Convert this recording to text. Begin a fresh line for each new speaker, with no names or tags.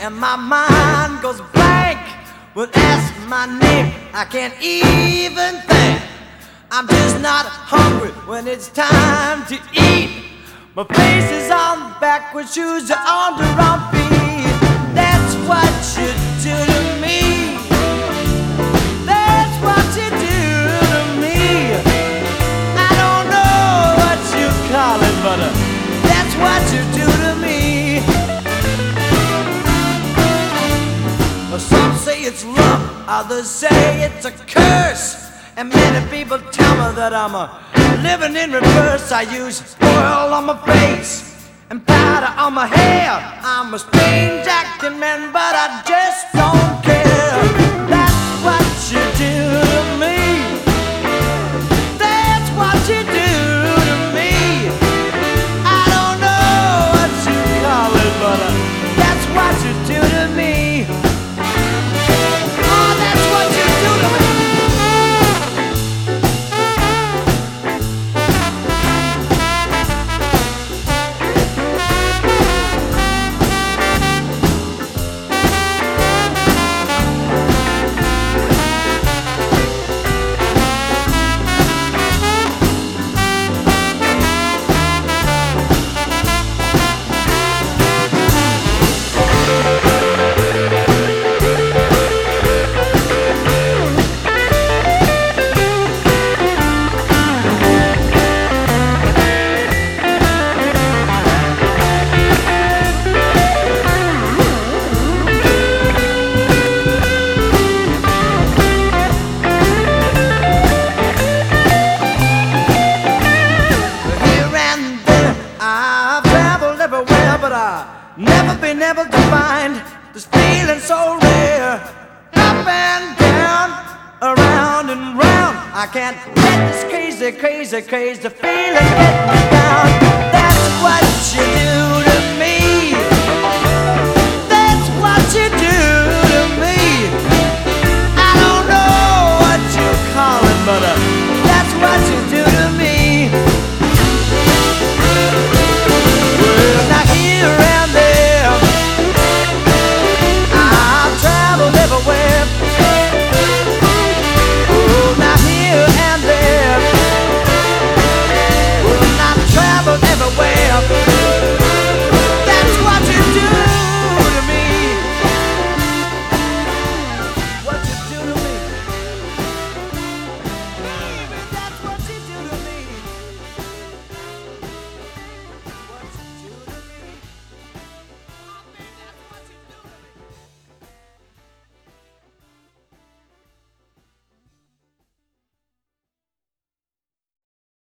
and my mind goes blank. When ask my name, I can't even think. I'm just not hungry when it's time to eat. My face is on backwards, shoes are on the wrong feet. That's what you do to me. That's what you do to me. I don't know what you call it, but that's what you do to me. Some say it's love, others say it's a curse. And many people tell me that I'm living in reverse. I use oil on my face and powder on my hair. I'm a strange acting man, but I just don't care. That's what you do to me. That's what you do to me. I don't know what you call it, but that's what you do to me. Oh, that's what you do to me. Never been able to find this feeling so rare. Up and down, around and round. I can't let this crazy, crazy, crazy feeling get me down.